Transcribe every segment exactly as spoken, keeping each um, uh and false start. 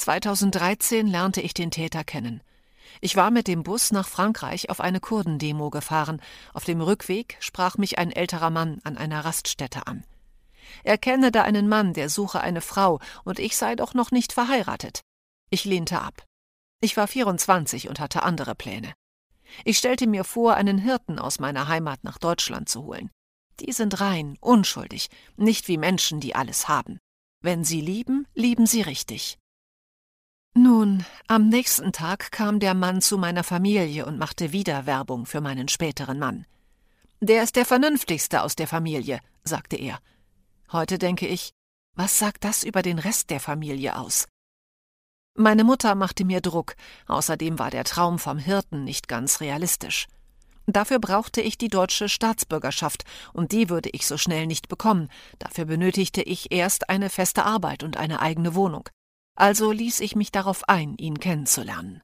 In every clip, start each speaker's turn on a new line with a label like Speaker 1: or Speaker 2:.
Speaker 1: zweitausenddreizehn lernte ich den Täter kennen. Ich war mit dem Bus nach Frankreich auf eine Kurdendemo gefahren. Auf dem Rückweg sprach mich ein älterer Mann an einer Raststätte an. Er kenne da einen Mann, der suche eine Frau, und ich sei doch noch nicht verheiratet. Ich lehnte ab. Ich war vierundzwanzig und hatte andere Pläne. Ich stellte mir vor, einen Hirten aus meiner Heimat nach Deutschland zu holen. Die sind rein, unschuldig, nicht wie Menschen, die alles haben. Wenn sie lieben, lieben sie richtig. Nun, am nächsten Tag kam der Mann zu meiner Familie und machte wieder Werbung für meinen späteren Mann. »Der ist der Vernünftigste aus der Familie«, sagte er. Heute denke ich, was sagt das über den Rest der Familie aus? Meine Mutter machte mir Druck, außerdem war der Traum vom Hirten nicht ganz realistisch. Dafür brauchte ich die deutsche Staatsbürgerschaft, und die würde ich so schnell nicht bekommen. Dafür benötigte ich erst eine feste Arbeit und eine eigene Wohnung. Also ließ ich mich darauf ein, ihn kennenzulernen.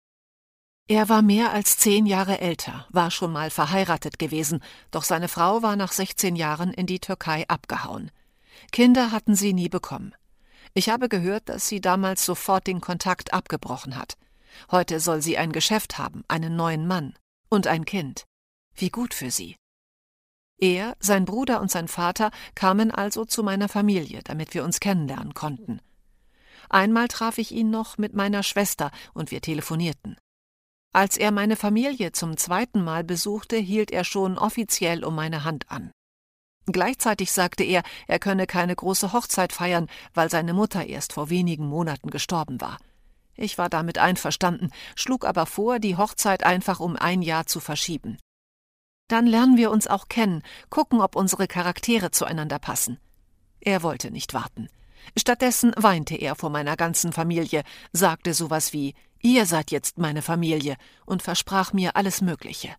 Speaker 1: Er war mehr als zehn Jahre älter, war schon mal verheiratet gewesen, doch seine Frau war nach sechzehn Jahren in die Türkei abgehauen. Kinder hatten sie nie bekommen. Ich habe gehört, dass sie damals sofort den Kontakt abgebrochen hat. Heute soll sie ein Geschäft haben, einen neuen Mann und ein Kind. Wie gut für sie. Er, sein Bruder und sein Vater kamen also zu meiner Familie, damit wir uns kennenlernen konnten. Einmal traf ich ihn noch mit meiner Schwester und wir telefonierten. Als er meine Familie zum zweiten Mal besuchte, hielt er schon offiziell um meine Hand an. Gleichzeitig sagte er, er könne keine große Hochzeit feiern, weil seine Mutter erst vor wenigen Monaten gestorben war. Ich war damit einverstanden, schlug aber vor, die Hochzeit einfach um ein Jahr zu verschieben. Dann lernen wir uns auch kennen, gucken, ob unsere Charaktere zueinander passen. Er wollte nicht warten. Stattdessen weinte er vor meiner ganzen Familie, sagte sowas wie, »Ihr seid jetzt meine Familie« und versprach mir alles Mögliche.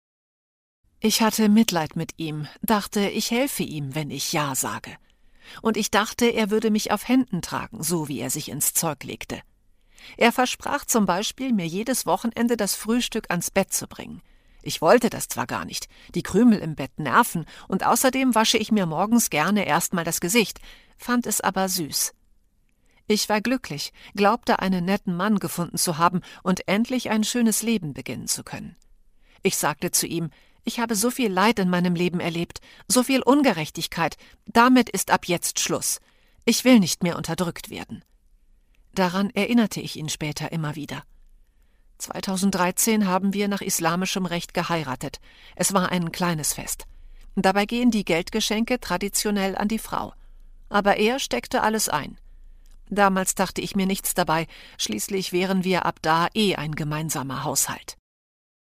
Speaker 1: Ich hatte Mitleid mit ihm, dachte, ich helfe ihm, wenn ich Ja sage. Und ich dachte, er würde mich auf Händen tragen, so wie er sich ins Zeug legte. Er versprach zum Beispiel, mir jedes Wochenende das Frühstück ans Bett zu bringen. Ich wollte das zwar gar nicht, die Krümel im Bett nerven, und außerdem wasche ich mir morgens gerne erstmal das Gesicht, fand es aber süß. Ich war glücklich, glaubte, einen netten Mann gefunden zu haben und endlich ein schönes Leben beginnen zu können. Ich sagte zu ihm, ich habe so viel Leid in meinem Leben erlebt, so viel Ungerechtigkeit, damit ist ab jetzt Schluss. Ich will nicht mehr unterdrückt werden. Daran erinnerte ich ihn später immer wieder. zweitausenddreizehn haben wir nach islamischem Recht geheiratet. Es war ein kleines Fest. Dabei gehen die Geldgeschenke traditionell an die Frau. Aber er steckte alles ein. Damals dachte ich mir nichts dabei, schließlich wären wir ab da eh ein gemeinsamer Haushalt.